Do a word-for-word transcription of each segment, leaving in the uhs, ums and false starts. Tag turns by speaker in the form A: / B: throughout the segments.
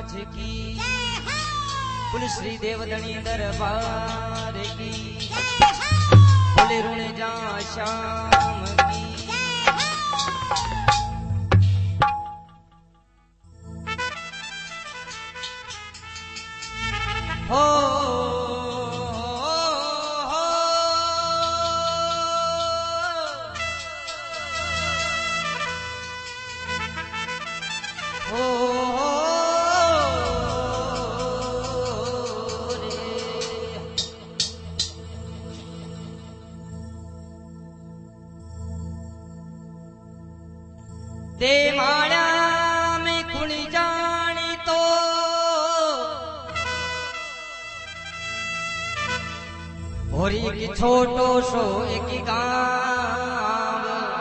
A: नाथ की, बोले श्री देवधनी दरबार की, बोले ऋण जा श्याम की। हो ते माया में कुण जानी तो, और एक छोटो सो एक गाँव,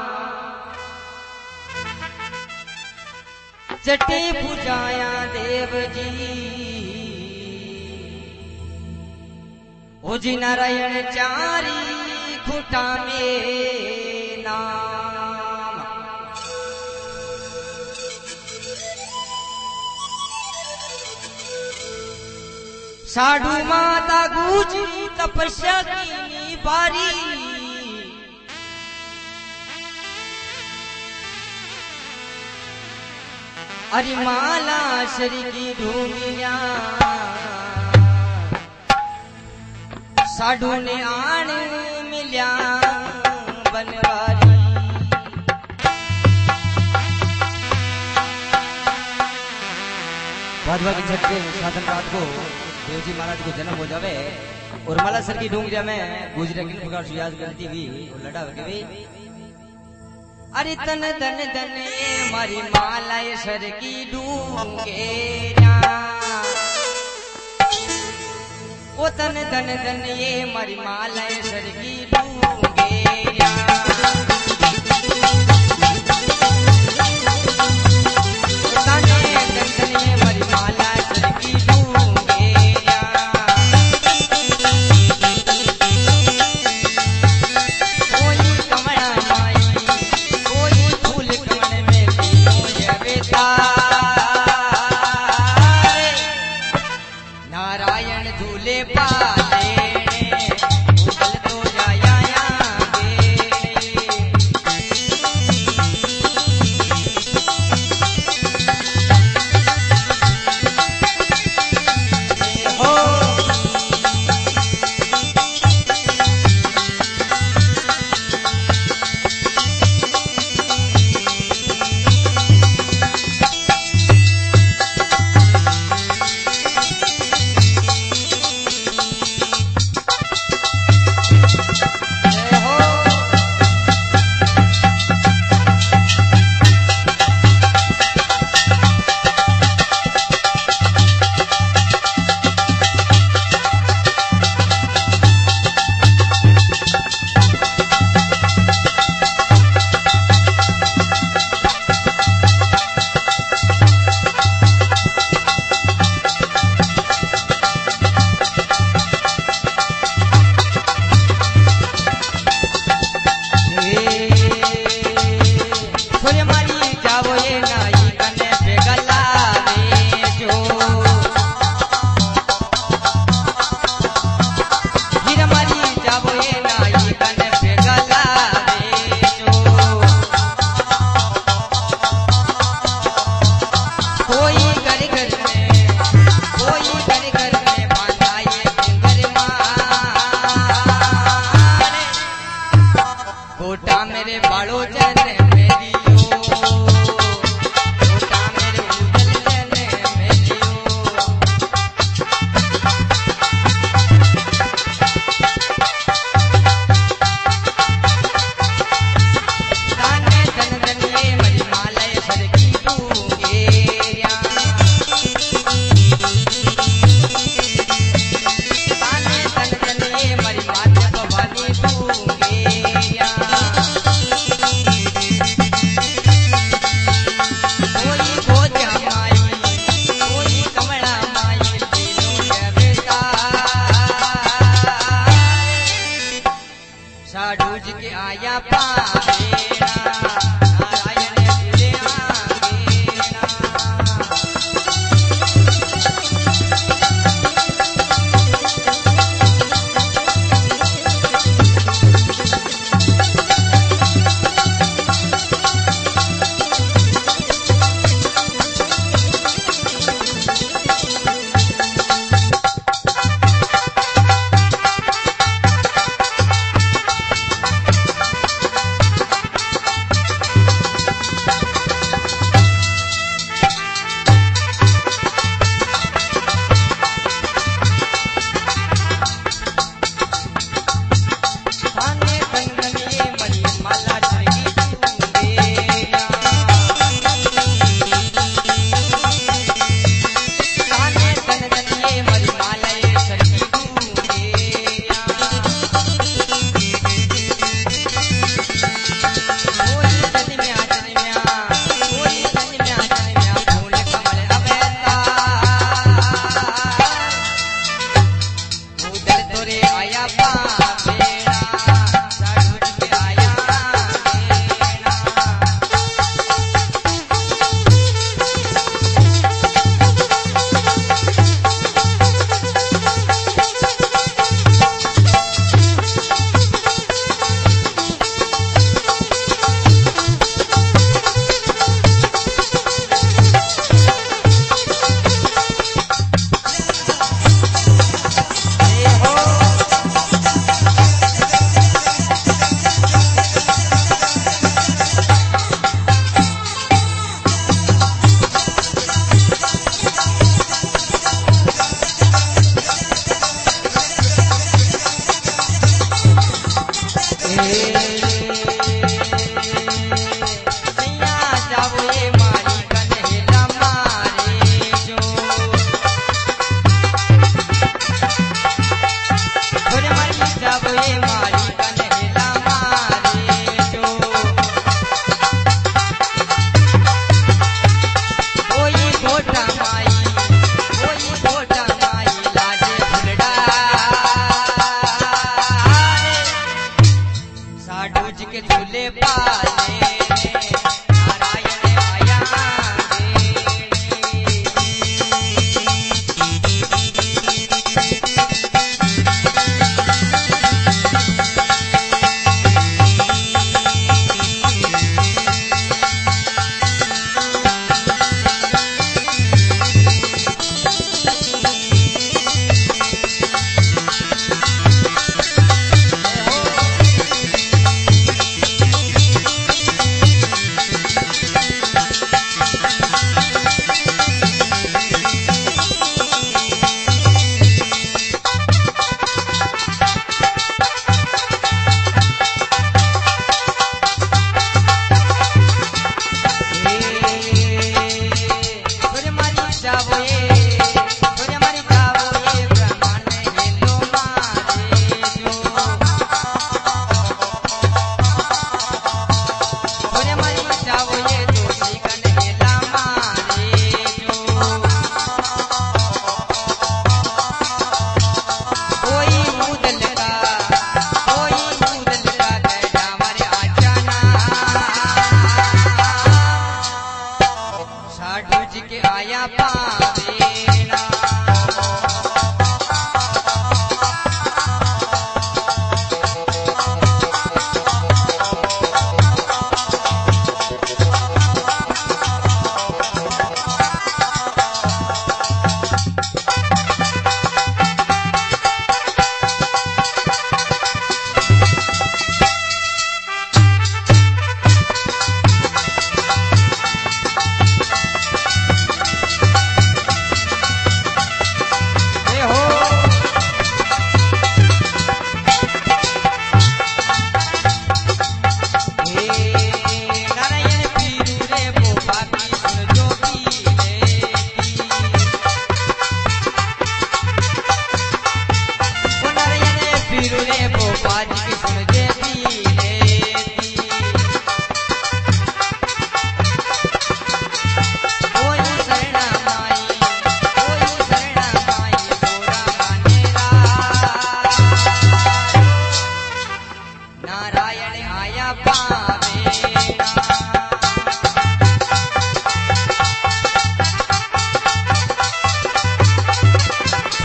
A: जटे पूजाया देव जी, ओ जी नारायण चारी खुटा में नाम। साधु माता गुजरी तपस्या की बारी, अरे माला श्री की ढूंढिया, साधु ने आन मिल्या बनवारी। भादवा की छठ के साधन रात को देव जी महाराज को जन्म हो जावे, और माला सर की ढूंढिया में गुजरे किन प्रकार सुयाज करती हुई और लड़ा के भी, अरे तन तन तन ये मारी माला सर की ढूंढे ना, ओ तन तन तन ये मारी माला सर की ढूंढे ना।
B: पाले उगल तो जाया गे।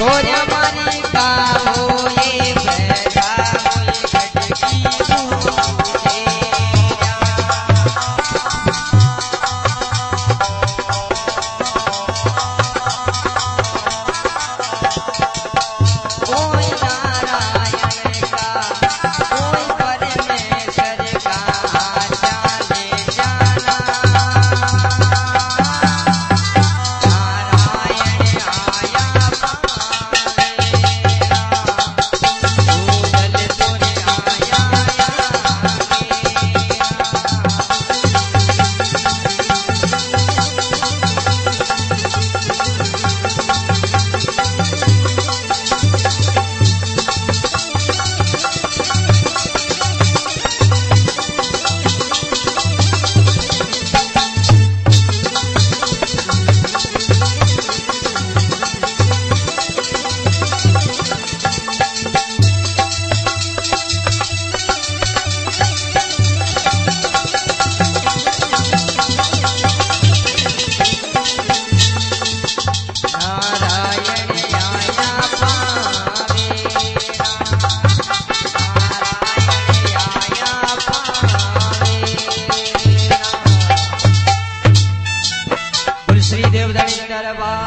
A: छोरिया मारी का होए बैठा होए खटकी दूजे कोई नारायण का कोई परमेश्वर का जाने जाना नारायण आया श्री देवदानी दरबार